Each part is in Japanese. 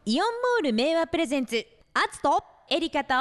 イオンモール名和プレゼンツアツとエリカと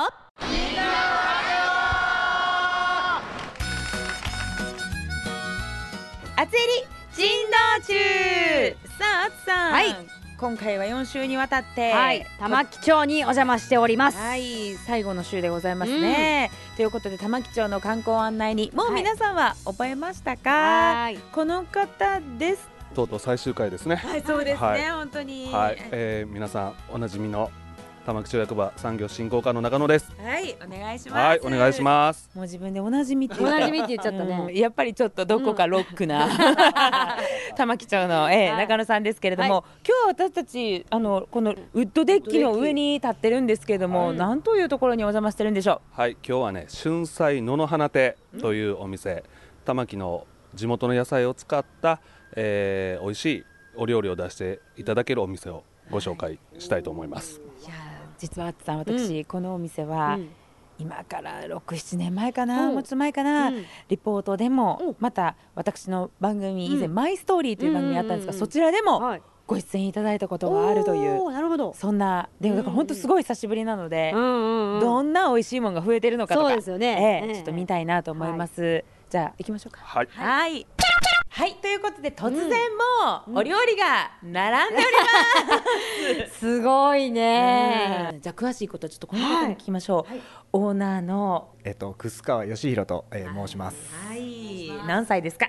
アツエリ珍道中。さあ、アツさん、 はい、 今回は4週にわたって、 玉城町にお邪魔しております。 最後の週でございますね、ということで玉城町の観光案内にもう皆さんは覚えましたか？この方です。 とうとう最終回ですね。 そうですね、本当に、 皆さんおなじみの玉城町役場産業振興課の中野です。 お願いします。 お願いします。 もう自分でおなじみって言っちゃったね、 やっぱりちょっとどこかロックな、玉城町の、中野さんですけれども、今日私たちこのウッドデッキの上に立ってるんですけれども、なんというところにお邪魔してるんでしょう？ 今日はね、春菜野の花亭というお店、玉城の地元の野菜を使った、美味しいお料理を出していただけるお店をご紹介したいと思います。 いや実はあつさん、私、このお店は、今から6、7年前かな、もうちょっと前かな、リポートでも、また私の番組以前、マイストーリーという番組あったんですが、そちらでもご出演いただいたことがあるという、 なるほど。 そんなでもだから本当すごい久しぶりなので、どんな美味しいものが増えてるのかとか、 そうですよね、 ちょっと見たいなと思います。じゃあ行きましょうか。はい、ということで突然もお料理が並んでおります、すごいね、 じゃあ詳しいことはちょっとこの方に聞きましょう、オーナーの楠川義弘と、申します。 何歳ですか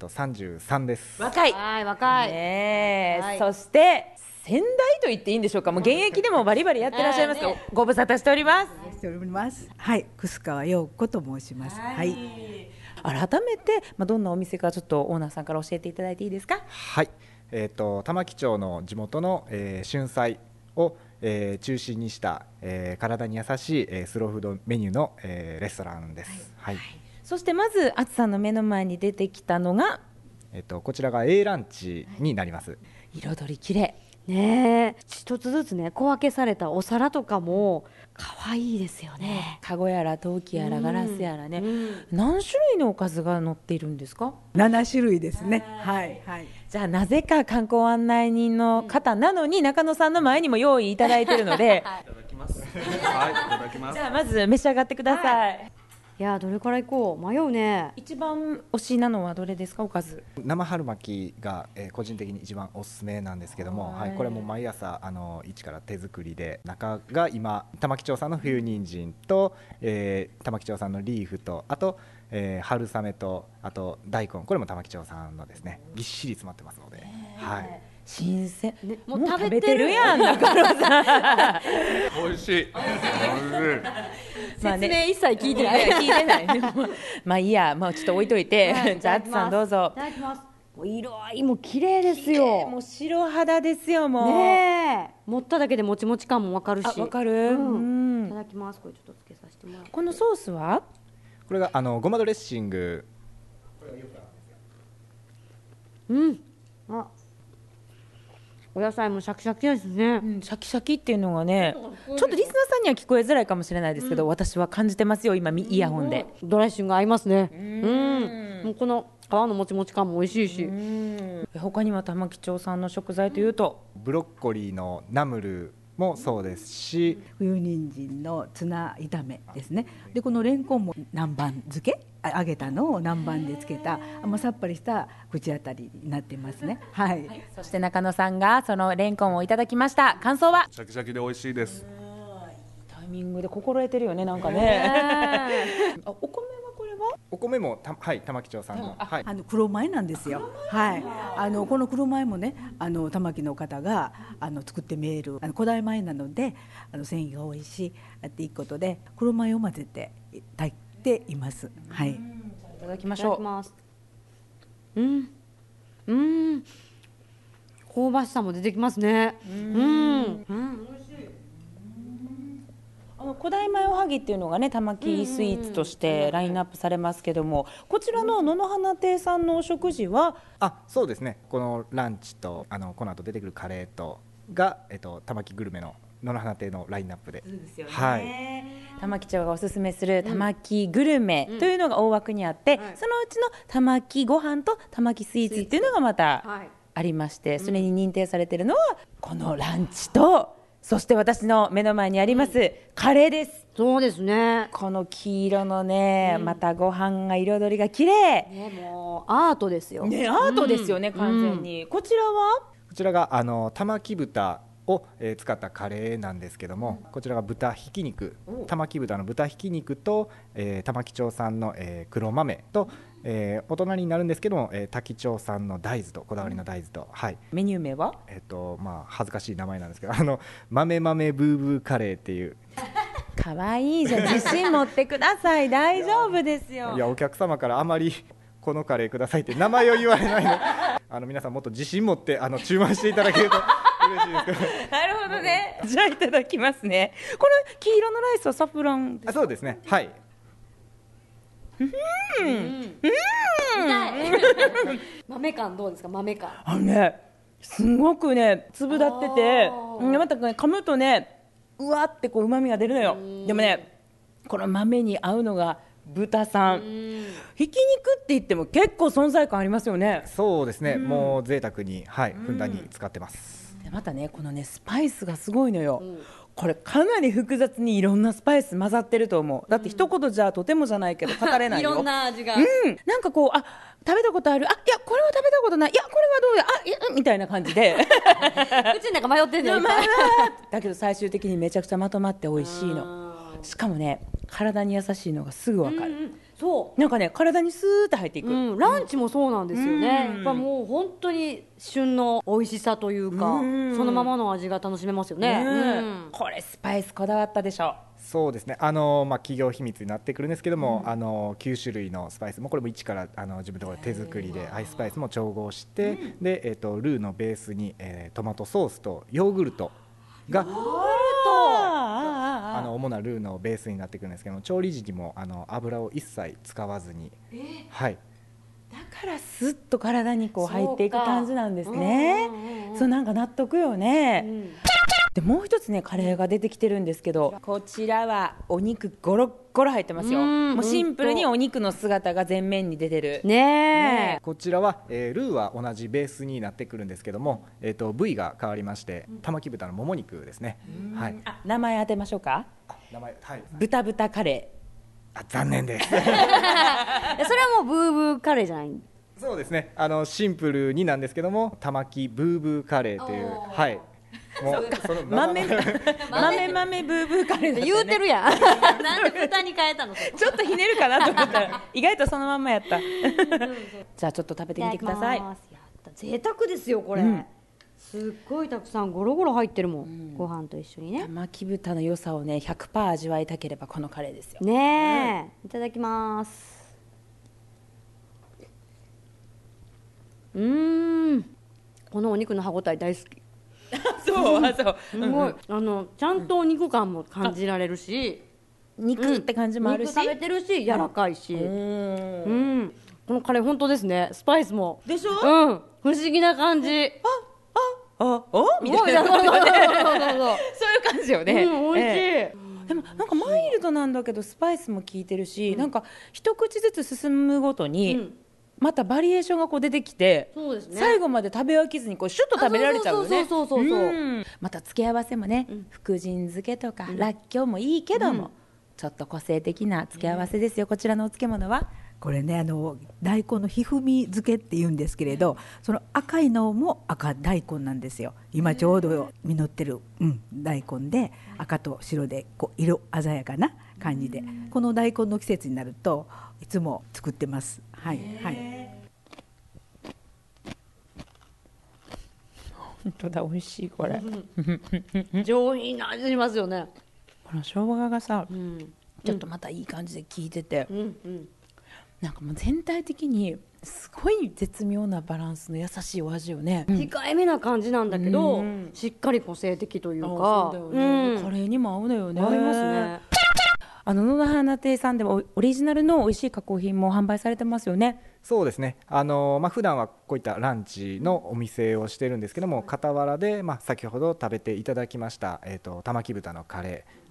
？33です。 若い、そして先代と言っていいんでしょうか、もう現役でもバリバリやってらっしゃいますが、ご無沙汰しております。 楠川陽子と申します。 改めて、どんなお店かちょっとオーナーさんから教えていただいていいですか？ 玉城町の地元の、春菜を、中心にした、体に優しい、スローフードメニューの、レストランです。 そしてまずあつさんの目の前に出てきたのが、 こちらが A ランチになります。 彩りきれいね、一つずつね小分けされたお皿とかも可愛いですよね。 カゴやら陶器やらガラスやらね、何種類のおかずが載っているんですか ？7種類ですね。 じゃあなぜか観光案内人の方なのに、中野さんの前にも用意いただいているのでいただきます。じゃあまず召し上がってください。 いや、どれからいこう、迷うね。 一番推しなのはどれですか？おかず生春巻きが、個人的に一番おすすめなんですけども、これも毎朝一から手作りで、中が今玉城町産の冬人参と、玉城町産のリーフと、あと、春雨と、あと大根、これも玉城町産のですね、ぎっしり詰まってますので、 新鮮、もう食べてるやん中野さん美味しい説明一切聞いてない、 まあいいや、ちょっと置いといて、じゃああつさんどうぞ。 いただきます。色合いも綺麗ですよ。 もう白肌ですよ、もうね、持っただけでもちもち感もわかるし。 わかる、 いただきます。これちょっとつけさせてもらって。 このソースはこれがごまドレッシング。 お野菜もシャキシャキですね、 シャキシャキっていうのがね、ちょっとリスナーさんには聞こえづらいかもしれないですけど、私は感じてますよ、今イヤホンで。 ドレッシング合いますね。もうこの皮のもちもち感も美味しいし、 他には玉城町産の食材というと、 ブロッコリーのナムルもそうですし、 冬人参のツナ炒めですね。でこのレンコンも南蛮漬け、揚げたのを南蛮でつけたさっぱりした口当たりになっていますね。 そして中野さんがそのレンコンをいただきました。感想は？ シャキシャキで美味しいです。 タイミングで心得てるよね、なんかねお米はこれは？ お米も玉城町産の、 黒米なんですよ。この黒米もね、玉城の方が作ってメール、古代米なので繊維が多いしっていうことで、黒米を混ぜて炊いています。いただきましょう。 香ばしさも出てきますね。 古代米おはぎっていうのがね、玉城スイーツとしてラインナップされますけども、こちらの野々花亭さんのお食事は？ そうですね、このランチとこの後出てくるカレーとが、玉城グルメの野々花亭のラインナップで。 玉城町がおすすめする玉城グルメというのが大枠にあって、そのうちの玉城ご飯と玉城スイーツっていうのがまたありまして、それに認定されているのはこのランチとそして私の目の前にあります、カレーです。 そうですね。 この黄色のね、またご飯が彩りが綺麗ね、もうアートですよ。 ね、アートですよね、完全に。こちらはこちらが玉木豚を、使ったカレーなんですけども、こちらが豚ひき肉、玉木豚の豚ひき肉と、玉城町産の、黒豆と、お隣になるんですけども、多気町産の大豆と、こだわりの大豆と、はい、 メニュー名はまあ恥ずかしい名前なんですけど、豆豆ブーブーカレーっていう。 かわいいじゃん、自信持ってください。大丈夫ですよ。 いや、お客様からあまりこのカレーくださいって名前を言われないので皆さんもっと自信持って注文していただけると嬉しいですなるほどね。じゃあいただきますね。この黄色のライスはサフランですか？ そうですね、はい。 豆感どうですか？豆感。 すごくね粒立ってて、またね噛むとねうわってこう旨味が出るのよ。でもねこの豆に合うのが豚さん。ひき肉って言っても結構存在感ありますよね。 そうですね、もう贅沢に、はい、ふんだんに使ってます。 でまたねこのねスパイスがすごいのよ。これかなり複雑にいろんなスパイス混ざってると思う。だって一言じゃとてもじゃないけど語れないよ。 いろんな味が、 なんかこう食べたことある、いやこれは食べたことない、いやこれはどうだ、いやみたいな感じで口の中迷ってんねん。 だけど最終的にめちゃくちゃまとまって美味しいの。しかもね体に優しいのがすぐわかる。 そうなんかね体にスーッと入っていく、 ランチもそうなんですよね。やっぱもう本当に旬の美味しさというか、そのままの味が楽しめますよね。 これスパイスこだわったでしょ？ そうですね、企業秘密になってくるんですけども、9種類のスパイスもこれも一から自分のところで手作りでアイススパイスも調合して、で、ルーのベースに、トマトソースとヨーグルトが主なルーのベースになってくるんですけども、調理時にも油を一切使わずに、はい、 だからスッと体にこう入っていく感じなんですね。そうなんか納得よね。でもう一つねカレーが出てきてるんですけど、こちらはお肉ゴロッゴロ入ってますよ。もうシンプルにお肉の姿が前面に出てるね。 こちらは、ルーは同じベースになってくるんですけども、部位が変わりまして玉木豚のもも肉ですね。はい、 名前当てましょうか？ 名前、はい、 豚カレー。残念ですそれはもうブーブーカレーじゃない。 そうですね、シンプルになんですけども玉木ブーブーカレーという、はい、もうその豆ブーブーカレーだってね、 言うてるやんなんで豚に変えたの？ ちょっとひねるかなと思ったら意外とそのまんまやったじゃあちょっと食べてみてください。 やった贅沢ですよこれ、すっごいたくさんゴロゴロ入ってるもん、ご飯と一緒にね。 玉木豚の良さをね 100% 味わいたければこのカレーですよねえ、いただきます。このお肉の歯ごたえ大好きそうすごい、ちゃんとお肉感も感じられるし、 肉って感じもあるし、 肉食べてるし柔らかいし、このカレー本当ですね。スパイスもでしょ？ 不思議な感じ。 みたいなそういう感じよね。 美味しい。 でもなんかマイルドなんだけどスパイスも効いてるし、なんか一口ずつ進むごとにまたバリエーションがこう出てきて、 そうですね、 最後まで食べ飽きずにこうシュッと食べられちゃうよね。また付け合わせもね、福神漬けとからっきょうもいいけども、ちょっと個性的な付け合わせですよ。こちらのお漬物はこれね大根のひふみ漬けっていうんですけれど、その赤いのも赤大根なんですよ。今ちょうど実ってる、大根で赤と白でこう色鮮やかな感じで、この大根の季節になるといつも作ってます。はいはい。 本当だ美味しいこれ。 上品な味しますよね。 この生姜がさ、ちょっとまたいい感じで効いてて、なんかもう全体的にすごい絶妙なバランスの優しいお味よね。 控えめな感じなんだけど、しっかり個性的というか、 そうだよね、カレーにも合うのよね。 合いますね。 野々花亭さんでもオリジナルの美味しい加工品も販売されてますよね。 そうですね、普段はこういったランチのお店をしてるんですけども、傍らで、先ほど食べていただきました、玉木豚のカレー、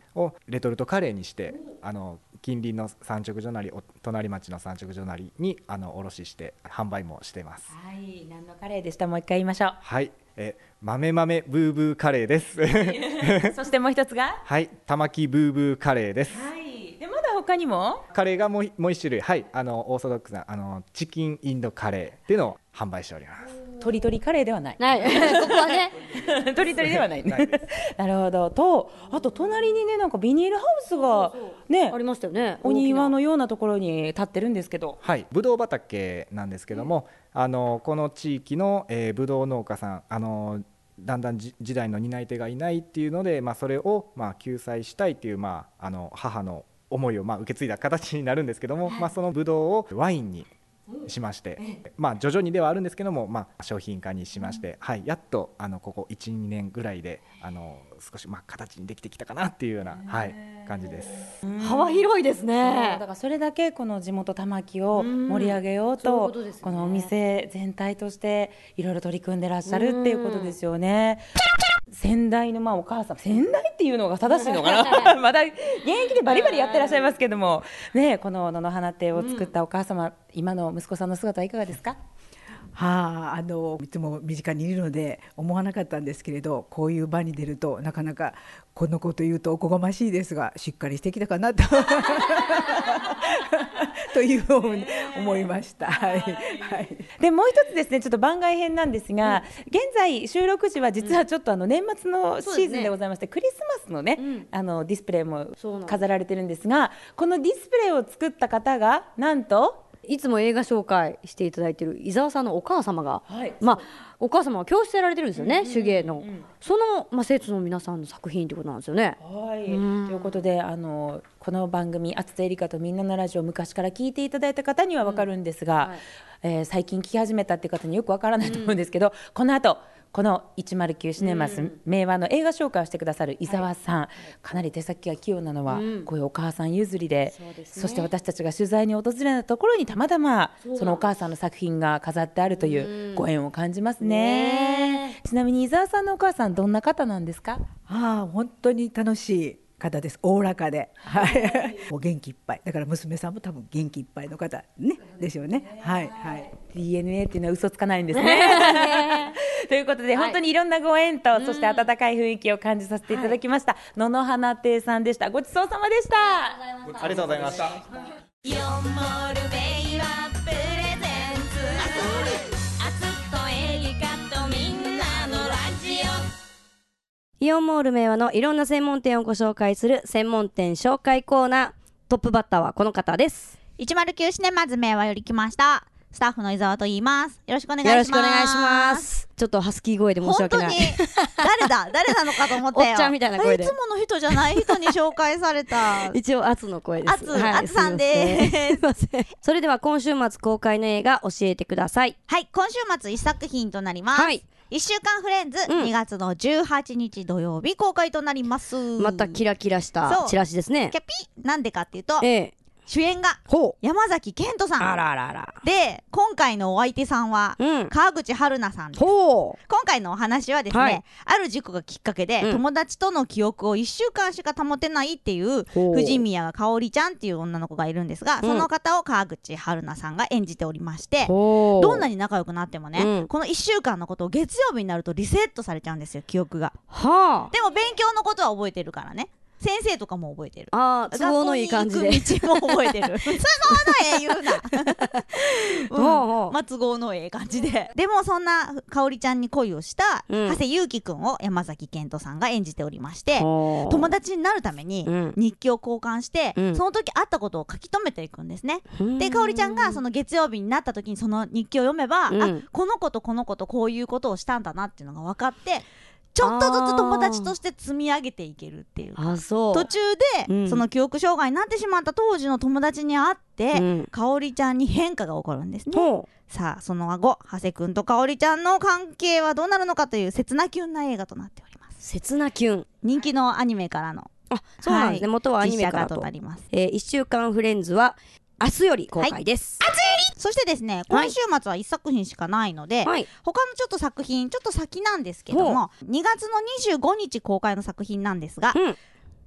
をレトルトカレーにして近隣の産直所なり隣町の産直所なりに卸して販売もしてます。 はい、何のカレーでした？もう一回言いましょう。 はい、豆豆ブーブーカレーですそしてもう一つがはい玉木ブーブーカレーです。 はい、でまだ他にもカレーがもう一種類、はい、オーソドックスなチキンインドカレーっていうのを販売しております。 鳥鳥カレーではない。 ないここはね鳥鳥ではないないね。なるほど。とあと隣にねなんかビニールハウスがねありましたよね。 お庭のようなところに立ってるんですけど、 はい、ぶどう畑なんですけども、この地域のぶどう農家さんだんだん時代の担い手がいないっていうので、それを救済したいっていう、母の思いを受け継いだ形になるんですけども、そのぶどうをワインにしまして、徐々にではあるんですけども、商品化にしまして、はい、やっとここ 1,2 年ぐらいで少し形にできてきたかなっていうような、はい、感じです。 幅広いですね。 だからそれだけこの地元玉木を盛り上げようと、 そういうことですね。 このお店全体としていろいろ取り組んでらっしゃるっていうことですよね。先代のお母さん、先代っていうのが正しいのかなまだ現役でバリバリやってらっしゃいますけどもね、この野々花亭を作ったお母様、今の息子さんの姿はいかがですか？ いつも身近にいるので思わなかったんですけれど、こういう場に出るとなかなかこのこと言うとおこがましいですがしっかりしてきたかなとというふうに思いました。はいはい、 でもう一つですね、ちょっと番外編なんですが、現在収録時は実はちょっと年末のシーズンでございまして、クリスマスのね、ディスプレイも飾られてるんですが、このディスプレイを作った方がなんといつも映画紹介していただいている伊沢さんのお母様が、 はい、 お母様は教室やられてるんですよね、手芸の、その、生徒の皆さんの作品ということなんですよね。 はい、ということでこの番組厚田絵里香とみんなのラジオ昔から聞いていただいた方には分かるんですが、最近聞き始めたっていう方によく分からないと思うんですけど、この後この109シネマス明和の映画紹介をしてくださる伊沢さん、かなり手先が器用なのは、こういうお母さん譲りで、そして私たちが取材に訪れたところにたまたまそのお母さんの作品が飾ってあるというご縁を感じますね。ちなみに伊沢さんのお母さんどんな方なんですか？ 本当に楽しい方です。おおらかで、もう元気いっぱいだから娘さんも多分元気いっぱいの方ねですよね。はいはい、 DNA っていうのは嘘つかないんですねということで、本当にいろんなご縁と、そして温かい雰囲気を感じさせていただきました、野々花亭さんでした。ごちそうさまでした。 ありがとうございました。 イオンモールベイはプレゼンツアツとエリカとみんなのラジオ。 イオンモール明和のいろんな専門店をご紹介する専門店紹介コーナー、トップバッターはこの方です。 109シネマズ明和より来ましたスタッフの伊沢と言います。よろしくお願いします。 よろしくお願いします。ちょっとハスキー声で申し訳ない。 本当に誰なのかと思ったよ。 おっちゃんみたいな声で。 いつもの人じゃない人に紹介された一応アツの声です。 アツさんです。 それでは今週末公開の映画教えてください。 はい、今週末1作品となります。1週間フレンズ、2月の18日土曜日公開となります。 またキラキラしたチラシですね。 キャピなんでかっていうと、主演が山崎賢人さん。 あららら。 で、今回のお相手さんは、川口春奈さんです。今回のお話はですね、ある事故がきっかけで、友達との記憶を1週間しか保てないっていう藤宮香織ちゃんっていう女の子がいるんですが、その方を川口春奈さんが演じておりまして、どんなに仲良くなってもね、この1週間のことを月曜日になるとリセットされちゃうんですよ、記憶が。でも勉強のことは覚えてるからね。先生とかも覚えてる。 都合のいい感じで。 学校に行く道も覚えてる。都合のええ言うな。都合のええ感じで。でもそんな香織ちゃんに恋をした長谷優輝くんを山崎賢人さんが演じておりまして、友達になるために日記を交換して、その時あったことを書き留めていくんですね。で、香織ちゃんがその月曜日になった時にその日記を読めば、この子とこの子とこういうことをしたんだなっていうのが分かって、ちょっとずつ友達として積み上げていけるっていう。途中で、その記憶障害になってしまった当時の友達に会って、香織ちゃんに変化が起こるんですね。さあその後長谷くんと香織ちゃんの関係はどうなるのかという切なキュンな映画となっております。 切なキュン、 人気のアニメからの、 そうなんですね、元はアニメからとなります。 1週間フレンズは明日より公開です。 そしてですね、今週末は1作品しかないので、他のちょっと作品ちょっと先なんですけども、2月の25日公開の作品なんですが、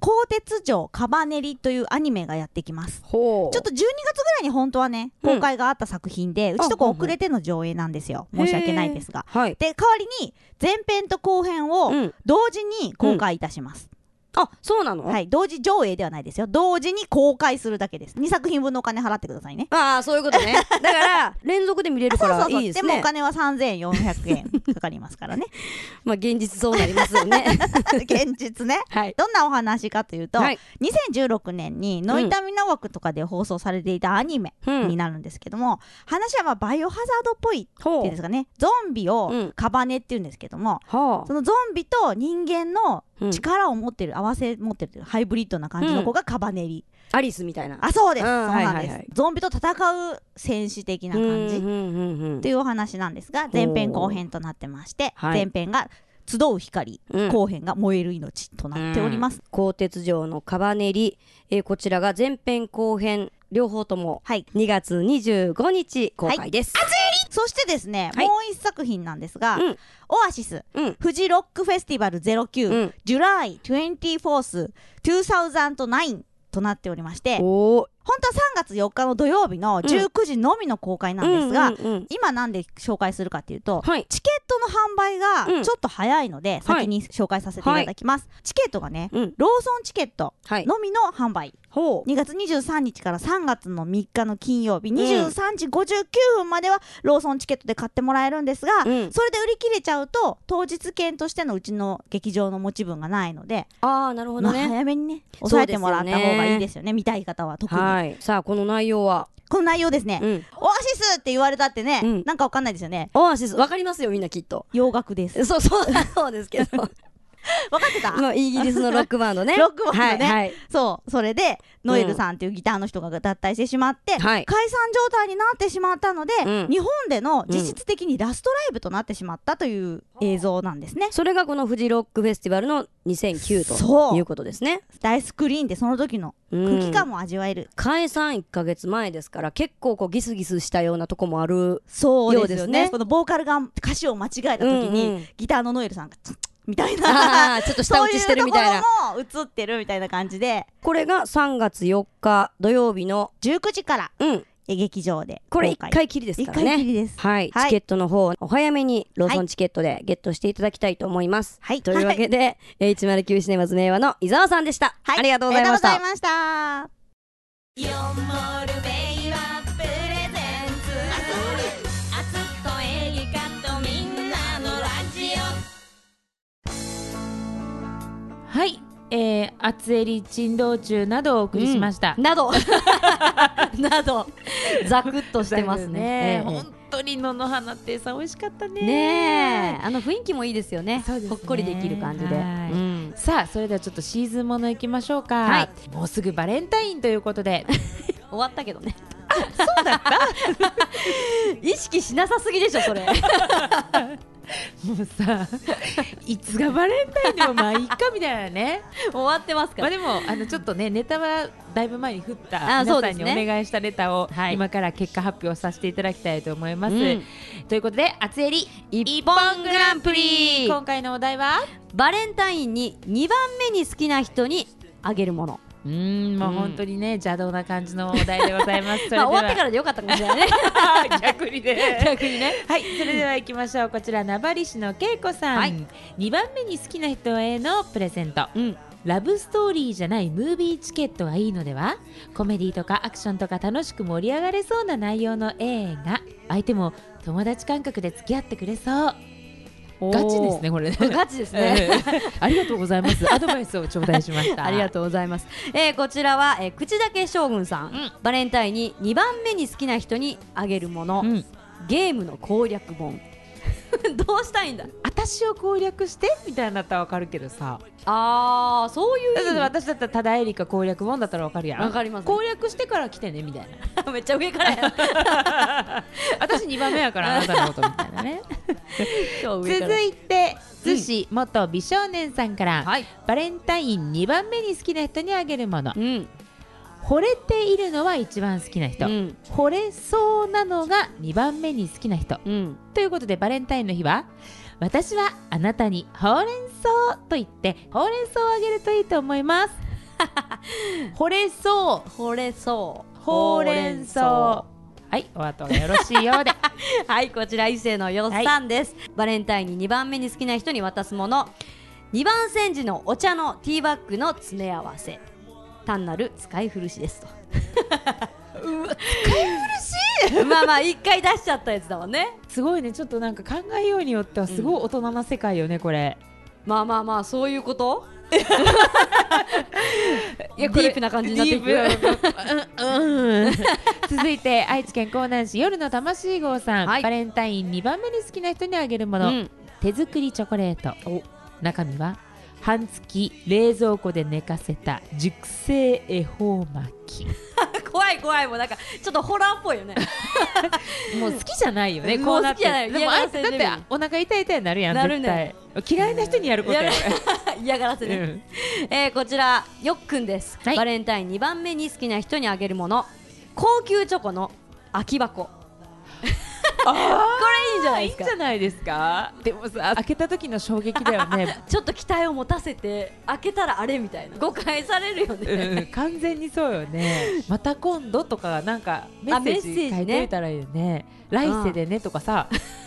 鋼鉄城カバネリというアニメがやってきます。 ほう。 ちょっと12月ぐらいに本当はね公開があった作品で、うちとこ遅れての上映なんですよ。申し訳ないですが。 はい。 で代わりに前編と後編を同時に公開いたします。 あ、そうなの？ はい、同時上映ではないですよ。同時に公開するだけです。2作品分のお金払ってくださいね。 ああ、そういうことね。だから連続で見れるからいいですね。 でもお金は3400円かかりますからね。 まあ現実そうなりますよね。 現実ね、 はい、 どんなお話かというと、 はい、 2016年にノイタミナ枠とかで放送されていたアニメになるんですけども、話はまあバイオハザードっぽいっていうんですかね。ゾンビをカバネっていうんですけども、そのゾンビと人間の力を持ってる、合わせ持ってるハイブリッドな感じの子がカバネリ、 アリスみたいな。 あ、そうです、そうなんです、ゾンビと戦う戦士的な感じっていうお話なんですが、前編後編となってまして、前編が集う光、後編が燃える命となっております。 鋼鉄城のカバネリ、こちらが前編後編両方とも2月25日公開です。 そしてですね、もう一作品なんですが、オアシス、フジロックフェスティバル09、July 24th 2009となっておりまして、本当は3月4日の土曜日の19時のみの公開なんですが、今なんで紹介するかっていうと、チケットの販売がちょっと早いので、先に紹介させていただきます。チケットがね、ローソンチケットのみの販売、2月23日から3月の3日の金曜日23時59分まではローソンチケットで買ってもらえるんですが、それで売り切れちゃうと当日券としてのうちの劇場の持ち分がないので、 なるほどね、 早めにね抑えてもらった方がいいですよね、見たい方は特に。 さあこの内容は、 この内容ですね、オアシスって言われたってね、なんかわかんないですよね。 オアシスわかりますよみんなきっと。 洋楽です。 そうですけど分かってた？ イギリスのロックバンドね。 ロックバンドね、そう、それでノエルさんっていうギターの人が脱退してしまって、解散状態になってしまったので、日本での実質的にラストライブとなってしまったという映像なんですね。 それがこのフジロックフェスティバルの2009ということですね。 大スクリーンでその時の空気感も味わえる。 解散1ヶ月前ですから結構こうギスギスしたようなとこもあるようですね。 そうですよね。このボーカルが歌詞を間違えた時に、ギターのノエルさんがみたいなちょっと舌打ちしてるみたいな、 そういうところも映ってるみたいな感じで、 これが3月4日土曜日の 19時から劇場でこれ1回きりですからね。 1回きりです。 はい、チケットの方お早めにローソンチケットでゲットしていただきたいと思います。というわけで、109シネマズ明和の伊沢さんでした。ありがとうございました。 ありがとうございました。 よんモールベイはプレゼンツ、あつっとエリカとみんなのラジオ。 はい、厚襟珍道中などをお送りしました。 などザクッとしてますね。 本当に野の花ってさ美味しかったね。 ねえ、雰囲気もいいですよね。ほっこりできる感じで。 さあそれではちょっとシーズンものいきましょうか。もうすぐバレンタインということで終わったけどね。 そうだった意識しなさすぎでしょそれ。 もうさいつがバレンタインでもまあいいかみたいなね終わってますから。 でもちょっとねネタはだいぶ前に振った皆さんにお願いしたネタを今から結果発表させていただきたいと思います。ということで厚襟一本グランプリ、今回のお題はバレンタインに2番目に好きな人にあげるもの。 もう本当にね邪道な感じのお題でございます。 終わってからでよかったかもしれないね。 逆にね。はい、それでは行きましょう。こちら名張市の恵子さん、2番目に好きな人へのプレゼント、ラブストーリーじゃないムービーチケットがいいのでは。コメディとかアクションとか楽しく盛り上がれそうな内容の映画、相手も友達感覚で付き合ってくれそう。ガチですねこれね。 ガチですね。 ありがとうございます。アドバイスを頂戴しました。 ありがとうございます。こちらは、口だけ将軍さん、バレンタインに2番目に好きな人にあげるもの、ゲームの攻略本。どうしたいんだ。 私を攻略してみたいになったらわかるけどさ、 そういう私だったらただエリカ攻略本だったらわかるやん。 わかります、 攻略してから来てねみたいな。めっちゃ上からや。 私2番目やからあなたのことみたいなね。続いて寿司元美少年さんから、バレンタイン2番目に好きな人にあげるもの、惚れているのは一番好きな人、惚れそうなのが2番目に好きな人、ということでバレンタインの日は私はあなたにほうれん草と言ってほうれん草をあげるといいと思います。 惚れそう惚れそうほうれん草。はいお後がよろしいようではいこちら伊勢のよっさんです、バレンタインに2番目に好きな人に渡すもの、2番煎じのお茶のティーバッグの詰め合わせ、単なる使い古しですとうわ使い古しまあまあ一回出しちゃったやつだもんね。 すごいね、ちょっとなんか考えようによってはすごい大人な世界よね、これ。 まあまあまあそういうこといやディープな感じになっていく続いて愛知県江南市夜の魂号さん、 はいバレンタイン2番目に好きな人にあげるもの、 うん手作りチョコレート。中身は半月冷蔵庫で寝かせた熟成恵方巻き怖い怖い、もうなんかちょっとホラーっぽいよねもう好きじゃないよね、 もうこうなって。 好きじゃないでもあいつだってお腹痛い痛いになるやん、 なるね絶対嫌いな人にやることやや嫌がらせね、こちらよっくんです、 はいバレンタイン2番目に好きな人にあげるもの、高級チョコの空き箱これいいんじゃないいいですか。 んじゃないですか。でもさ、開けた時の衝撃だよねちょっと期待を持たせて開けたらあれみたいな誤解されるよね、 完全にそうよね。また今度とかなんかメッセージメッセージね書いておいたらいいよね。来世でねとかさ、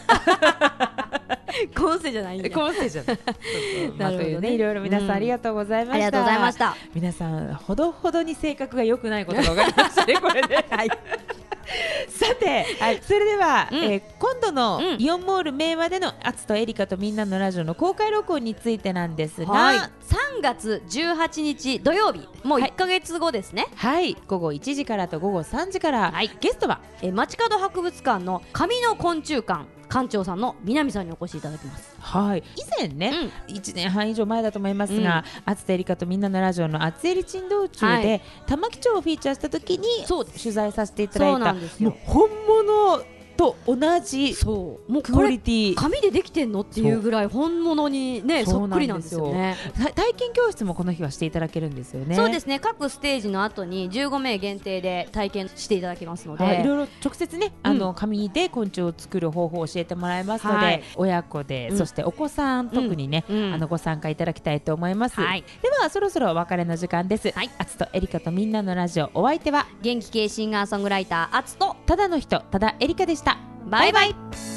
今世じゃないんだ。 今世じゃない。まあというね、いろいろ皆さんありがとうございました。 ありがとうございました。 皆さんほどほどに性格が良くないことが分かりましたね、これで。はい。さて、それでは、今度のイオンモール明和でのアツとエリカとみんなのラジオの公開録音についてなんですが、 はい、3月18日土曜日、もう1ヶ月後ですね。 はい、午後1時からと午後3時から、ゲストは街角博物館の紙の昆虫館館長さんの南さんにお越しいただきます。 はい、以前ね、1年半以上前だと思いますが、アツとエリカとみんなのラジオのアツエリ珍道中で、玉城町をフィーチャーした時に取材させていただいた、もう本物と同じクオリティ、 紙でできてんのっていうぐらい本物にねそっくりなんですよね。 体験教室もこの日はしていただけるんですよね。 そうですね、各ステージの後に15名限定で体験していただきますので、 いろいろ直接ね、紙で昆虫を作る方法を教えてもらいますので、親子で、そしてお子さん、特にね、ご参加いただきたいと思います。ではそろそろお別れの時間です。アツとエリカとみんなのラジオ、お相手は元気系シンガーソングライターアツとただの人、ただエリカでした。 バイバイ。